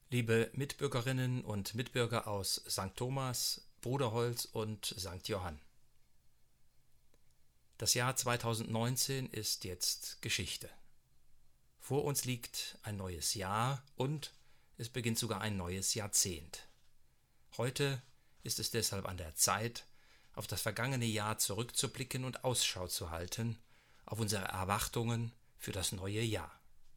Liebe Mitbürgerinnen und Mitbürger aus St. Thomas, Bruderholz und St. Johann. Das Jahr 2019 ist jetzt Geschichte. Vor uns liegt ein neues Jahr und es beginnt sogar ein neues Jahrzehnt. Heute ist es deshalb an der Zeit, auf das vergangene Jahr zurückzublicken und Ausschau zu halten auf unsere Erwartungen für das neue Jahr.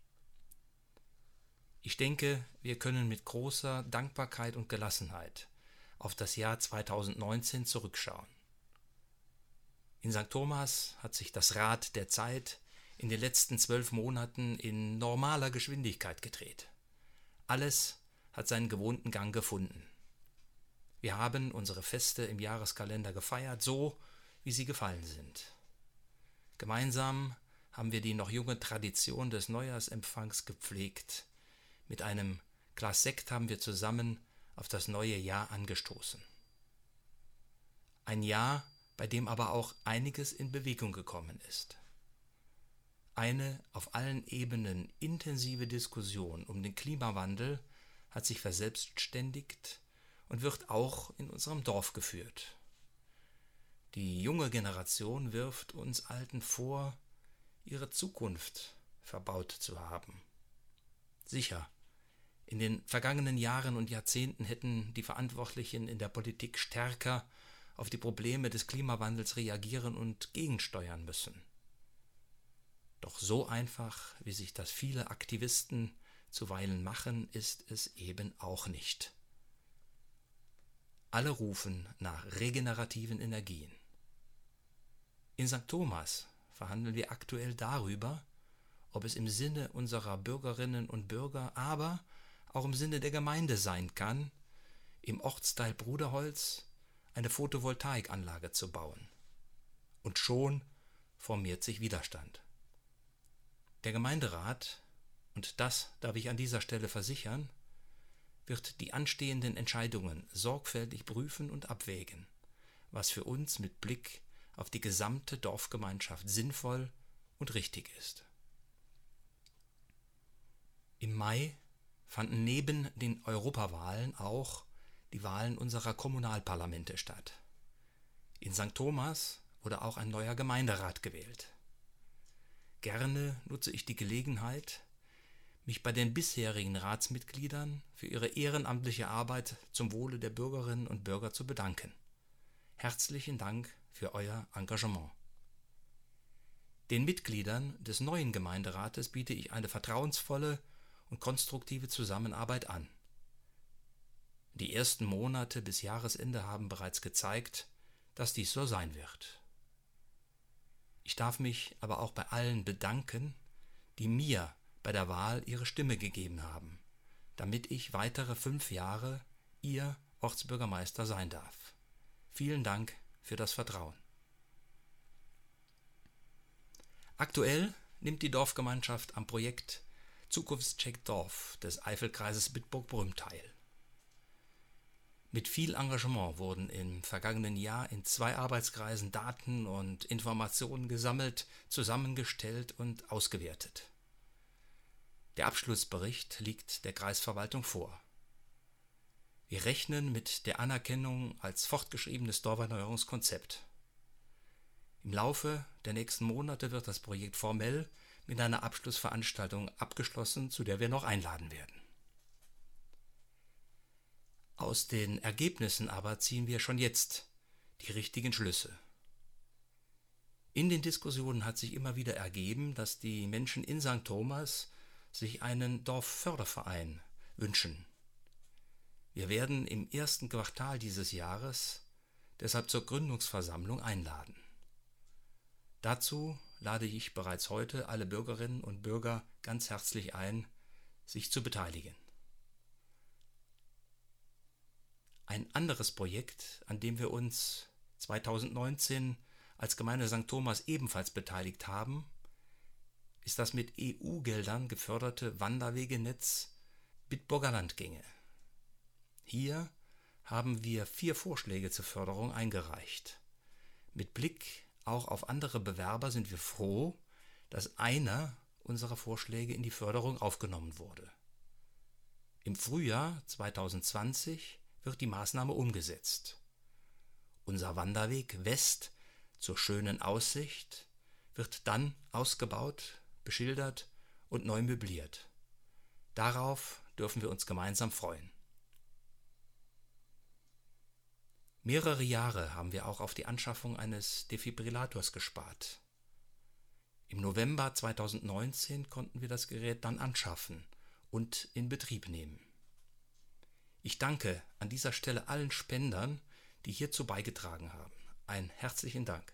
Ich denke, wir können mit großer Dankbarkeit und Gelassenheit auf das Jahr 2019 zurückschauen. In St. Thomas hat sich das Rad der Zeit in den letzten 12 Monaten in normaler Geschwindigkeit gedreht. Alles hat seinen gewohnten Gang gefunden. Wir haben unsere Feste im Jahreskalender gefeiert, so wie sie gefallen sind. Gemeinsam haben wir die noch junge Tradition des Neujahrsempfangs gepflegt. Mit einem Glas Sekt haben wir zusammen auf das neue Jahr angestoßen. Ein Jahr, bei dem aber auch einiges in Bewegung gekommen ist. Eine auf allen Ebenen intensive Diskussion um den Klimawandel hat sich verselbstständigt und wird auch in unserem Dorf geführt. Die junge Generation wirft uns Alten vor, ihre Zukunft verbaut zu haben. Sicher, in den vergangenen Jahren und Jahrzehnten hätten die Verantwortlichen in der Politik stärker auf die Probleme des Klimawandels reagieren und gegensteuern müssen. Doch so einfach, wie sich das viele Aktivisten zuweilen machen, ist es eben auch nicht. Alle rufen nach regenerativen Energien. In St. Thomas verhandeln wir aktuell darüber, ob es im Sinne unserer Bürgerinnen und Bürger, aber auch im Sinne der Gemeinde sein kann, im Ortsteil Bruderholz eine Photovoltaikanlage zu bauen. Und schon formiert sich Widerstand. Der Gemeinderat, und das darf ich an dieser Stelle versichern, wird die anstehenden Entscheidungen sorgfältig prüfen und abwägen, was für uns mit Blick auf die gesamte Dorfgemeinschaft sinnvoll und richtig ist. Im Mai fanden neben den Europawahlen auch die Wahlen unserer Kommunalparlamente statt. In St. Thomas wurde auch ein neuer Gemeinderat gewählt. Gerne nutze ich die Gelegenheit, mich bei den bisherigen Ratsmitgliedern für ihre ehrenamtliche Arbeit zum Wohle der Bürgerinnen und Bürger zu bedanken. Herzlichen Dank für euer Engagement. Den Mitgliedern des neuen Gemeinderates biete ich eine vertrauensvolle und konstruktive Zusammenarbeit an. Die ersten Monate bis Jahresende haben bereits gezeigt, dass dies so sein wird. Ich darf mich aber auch bei allen bedanken, die mir bei der Wahl ihre Stimme gegeben haben, damit ich weitere 5 Jahre Ihr Ortsbürgermeister sein darf. Vielen Dank für das Vertrauen. Aktuell nimmt die Dorfgemeinschaft am Projekt Zukunftscheck Dorf des Eifelkreises Bitburg-Prüm teil. Mit viel Engagement wurden im vergangenen Jahr in 2 Arbeitskreisen Daten und Informationen gesammelt, zusammengestellt und ausgewertet. Der Abschlussbericht liegt der Kreisverwaltung vor. Wir rechnen mit der Anerkennung als fortgeschriebenes Dorferneuerungskonzept. Im Laufe der nächsten Monate wird das Projekt formell mit einer Abschlussveranstaltung abgeschlossen, zu der wir noch einladen werden. Aus den Ergebnissen aber ziehen wir schon jetzt die richtigen Schlüsse. In den Diskussionen hat sich immer wieder ergeben, dass die Menschen in St. Thomas sich einen Dorfförderverein wünschen. Wir werden im ersten Quartal dieses Jahres deshalb zur Gründungsversammlung einladen. Dazu lade ich bereits heute alle Bürgerinnen und Bürger ganz herzlich ein, sich zu beteiligen. Ein anderes Projekt, an dem wir uns 2019 als Gemeinde St. Thomas ebenfalls beteiligt haben, ist das mit EU-Geldern geförderte Wanderwegenetz Bitburger Landgänge. Hier haben wir 4 Vorschläge zur Förderung eingereicht. Mit Blick auch auf andere Bewerber sind wir froh, dass einer unserer Vorschläge in die Förderung aufgenommen wurde. Im Frühjahr 2020 wird die Maßnahme umgesetzt. Unser Wanderweg West zur schönen Aussicht wird dann ausgebaut, beschildert und neu möbliert. Darauf dürfen wir uns gemeinsam freuen. Mehrere Jahre haben wir auch auf die Anschaffung eines Defibrillators gespart. Im November 2019 konnten wir das Gerät dann anschaffen und in Betrieb nehmen. Ich danke an dieser Stelle allen Spendern, die hierzu beigetragen haben. Einen herzlichen Dank.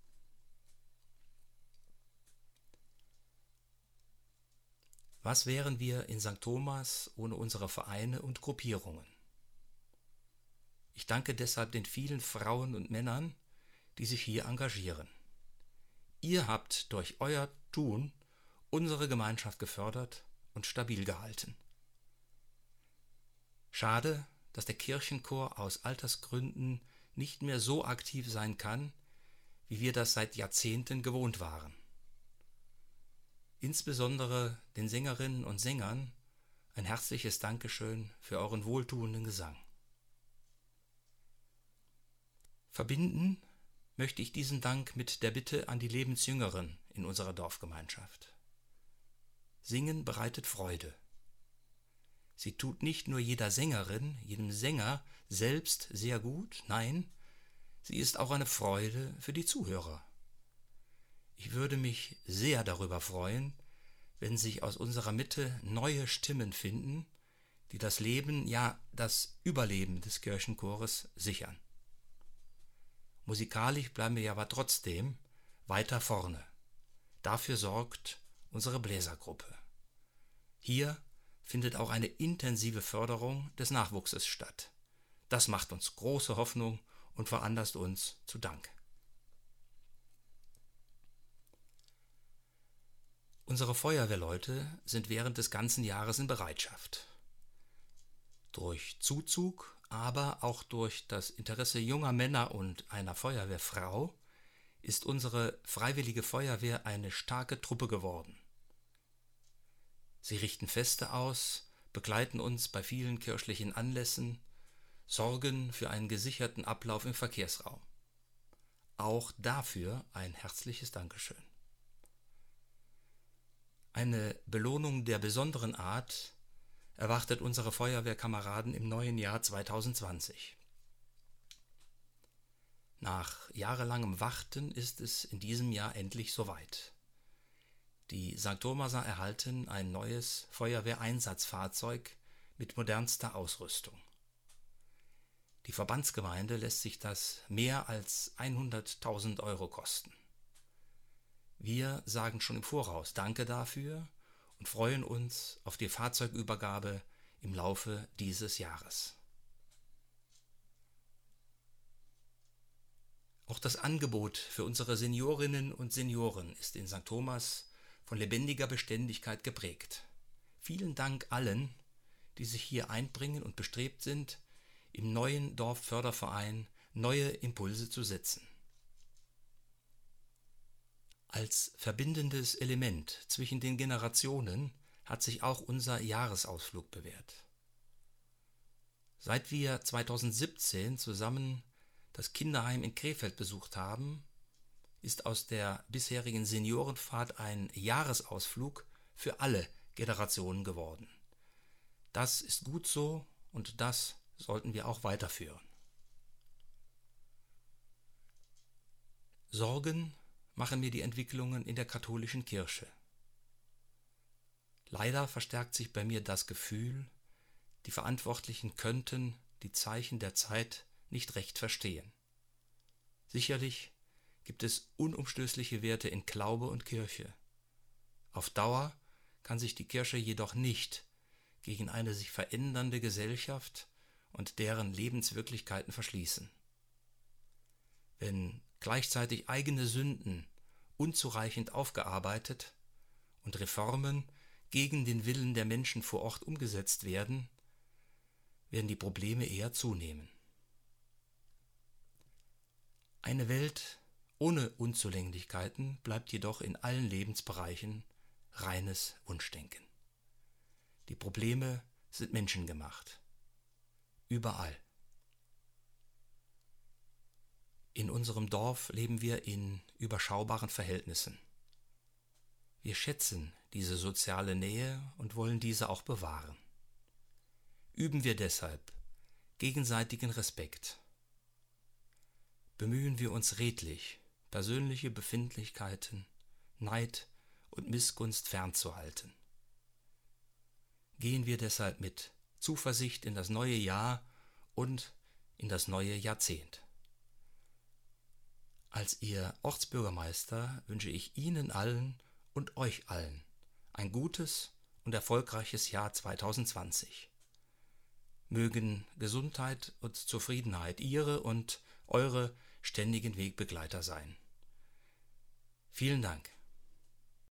Was wären wir in St. Thomas ohne unsere Vereine und Gruppierungen? Ich danke deshalb den vielen Frauen und Männern, die sich hier engagieren. Ihr habt durch euer Tun unsere Gemeinschaft gefördert und stabil gehalten. Schade, dass der Kirchenchor aus Altersgründen nicht mehr so aktiv sein kann, wie wir das seit Jahrzehnten gewohnt waren. Insbesondere den Sängerinnen und Sängern ein herzliches Dankeschön für euren wohltuenden Gesang. Verbinden möchte ich diesen Dank mit der Bitte an die Lebensjüngeren in unserer Dorfgemeinschaft. Singen bereitet Freude. Sie tut nicht nur jeder Sängerin, jedem Sänger selbst sehr gut, nein, sie ist auch eine Freude für die Zuhörer. Ich würde mich sehr darüber freuen, wenn sich aus unserer Mitte neue Stimmen finden, die das Leben, ja das Überleben des Kirchenchores sichern. Musikalisch bleiben wir aber trotzdem weiter vorne. Dafür sorgt unsere Bläsergruppe. Hier findet auch eine intensive Förderung des Nachwuchses statt. Das macht uns große Hoffnung und veranlasst uns zu Dank. Unsere Feuerwehrleute sind während des ganzen Jahres in Bereitschaft. Durch Zuzug, aber auch durch das Interesse junger Männer und einer Feuerwehrfrau ist unsere Freiwillige Feuerwehr eine starke Truppe geworden. Sie richten Feste aus, begleiten uns bei vielen kirchlichen Anlässen, sorgen für einen gesicherten Ablauf im Verkehrsraum. Auch dafür ein herzliches Dankeschön. Eine Belohnung der besonderen Art erwartet unsere Feuerwehrkameraden im neuen Jahr 2020. Nach jahrelangem Warten ist es in diesem Jahr endlich soweit. Die St. Thomaser erhalten ein neues Feuerwehreinsatzfahrzeug mit modernster Ausrüstung. Die Verbandsgemeinde lässt sich das mehr als 100.000 Euro kosten. Wir sagen schon im Voraus Danke dafür und freuen uns auf die Fahrzeugübergabe im Laufe dieses Jahres. Auch das Angebot für unsere Seniorinnen und Senioren ist in St. Thomas von lebendiger Beständigkeit geprägt. Vielen Dank allen, die sich hier einbringen und bestrebt sind, im neuen Dorfförderverein neue Impulse zu setzen. Als verbindendes Element zwischen den Generationen hat sich auch unser Jahresausflug bewährt. Seit wir 2017 zusammen das Kinderheim in Krefeld besucht haben, ist aus der bisherigen Seniorenfahrt ein Jahresausflug für alle Generationen geworden. Das ist gut so und das sollten wir auch weiterführen. Sorgen machen mir die Entwicklungen in der katholischen Kirche. Leider verstärkt sich bei mir das Gefühl, die Verantwortlichen könnten die Zeichen der Zeit nicht recht verstehen. Sicherlich gibt es unumstößliche Werte in Glaube und Kirche. Auf Dauer kann sich die Kirche jedoch nicht gegen eine sich verändernde Gesellschaft und deren Lebenswirklichkeiten verschließen. Wenn gleichzeitig eigene Sünden unzureichend aufgearbeitet und Reformen gegen den Willen der Menschen vor Ort umgesetzt werden, werden die Probleme eher zunehmen. Eine Welt ohne Unzulänglichkeiten bleibt jedoch in allen Lebensbereichen reines Wunschdenken. Die Probleme sind menschengemacht. Überall. In unserem Dorf leben wir in überschaubaren Verhältnissen. Wir schätzen diese soziale Nähe und wollen diese auch bewahren. Üben wir deshalb gegenseitigen Respekt. Bemühen wir uns redlich, persönliche Befindlichkeiten, Neid und Missgunst fernzuhalten. Gehen wir deshalb mit Zuversicht in das neue Jahr und in das neue Jahrzehnt. Als Ihr Ortsbürgermeister wünsche ich Ihnen allen und euch allen ein gutes und erfolgreiches Jahr 2020. Mögen Gesundheit und Zufriedenheit Ihre und eure ständigen Wegbegleiter sein. Vielen Dank.